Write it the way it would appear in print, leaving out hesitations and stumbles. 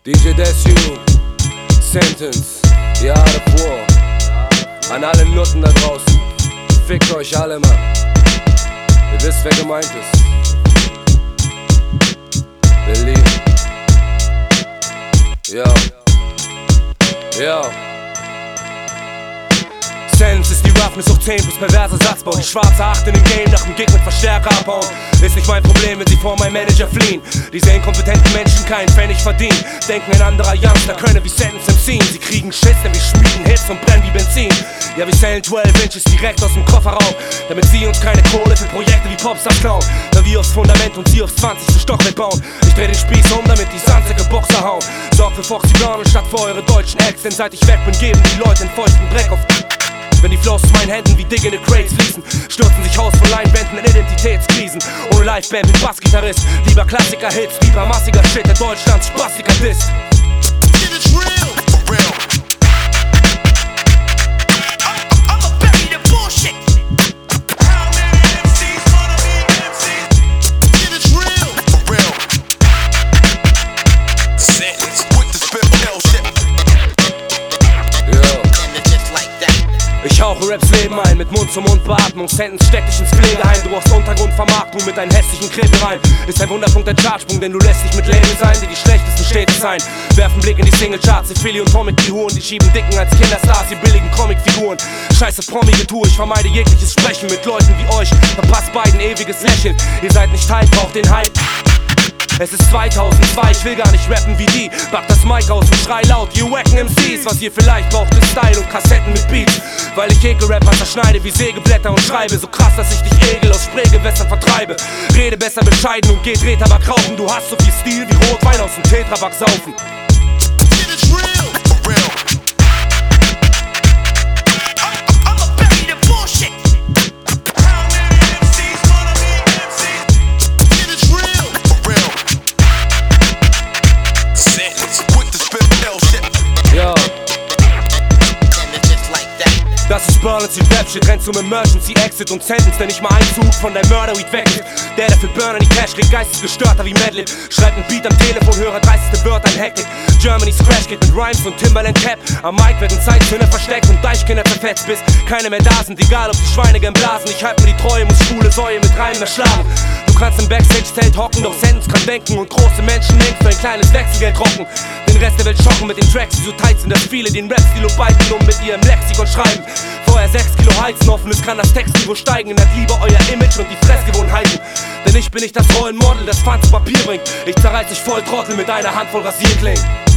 DJ Desu, Sentence, The Art of War. An alle Nutten da draußen, fickt euch alle, Mann. Ihr wisst, wer gemeint ist. Berlin. Yo. Yo. Sense ist die Roughness hoch 10 plus perverser Satzbau. Die schwarze 8 in dem Game nach dem Gig mit Verstärker abhauen. Ist nicht mein Problem, wenn sie vor meinem Manager fliehen. Diese inkompetenten Menschen keinen Pfennig verdienen. Denken ein anderer Youngster könne wie Sentence MC'en. Sie kriegen Schiss, denn wir schmieden Hits und brennen wie Benzin. Ja, wir sellen 12 Inches direkt aus dem Kofferraum, damit sie uns keine Kohle für Projekte wie Popstars klauen. Da wir aufs Fundament und sie aufs 20. Stockwerk bauen. Ich dreh den Spieß um, damit die Sandsäcke Boxer hauen. Sorg für Foxy Brown statt für eure deutschen Acts. Denn seit ich weg bin, geben die Leute den feuchten Dreck auf. Wenn die Flows aus meinen Händen wie dickende Crates fließen, stürzen sich Haus von Leinwänden in Identitätskrisen. Ohne Liveband mit Bassgitarrist, lieber Klassiker-Hits, lieber massiger Shit, der Deutschlands spaßiger Disst. Ich hauche Raps Leben ein, mit Mund-zu-Mund-Beatmung. Sentence steckt dich ins Pflegeheim. Du brauchst Untergrundvermarktung mit deinen hässlichen Klebeleien. Ist ein Wunderpunkt der Chartsprung, denn du lässt dich mit Label sein, die schlechtesten Städte sein. Werfen Blick in die Single-Charts, Philly und Comic, die Huren. Die schieben Dicken als Kinderstars, die billigen Comicfiguren. Scheiße Promi-Getue, ich vermeide jegliches Sprechen mit Leuten wie euch. Verpasst beiden ewiges Lächeln. Ihr seid nicht Hype, braucht den Hype. Es ist 2002, ich will gar nicht rappen wie die. Pack das Mic aus und schrei laut, you wacken MCs. Was ihr vielleicht braucht ist Style und Kassetten mit Beats. Weil ich Ekelrapper zerschneide wie Sägeblätter und schreibe so krass, dass ich dich Egel aus Spreegewässern vertreibe. Rede besser bescheiden und geh Drehtabak rauchen. Du hast so viel Stil wie Rotwein aus dem Tetrapack saufen. Das ist Burns, die Rap-Shit, rennt zum Emergency Exit und Sentence, denn nicht mal ein Zug von deinem Mörder-Weed weg ist. Der für Burner die Cash kriegt, geistesgestörter wie Madlib. Schreibt ein Beat am Telefon, Hörer 30. Wörter, ein Hektik. Germany's Crash geht mit Rhymes und Timberland Cap. Am Mic werden Zeitzünder versteckt und Deichkinder zerfetzt, bis keine mehr da sind. Egal ob die Schweine gern blasen, ich halt mir die Treue, muss schwule Säue mit Reimen erschlagen. Du kannst im Backstage-Zelt hocken, doch Sentence kann denken und große Menschen längst für ein kleines Wechselgeld rocken. Den Rest der Welt schocken mit den Tracks, die so tight sind, dass viele den Rap-Stilo beiten und mit ihrem Lexikon schreiben. Vorher 6 Kilo Heizen offen, es kann das Textniveau steigen. Ändert lieber euer Image und die Fressgewohnheiten. Denn ich bin nicht das Rollenmodel, das Pfand zu Papier bringt. Ich zerreiß dich voll Trottel mit einer Handvoll Rasierklingen.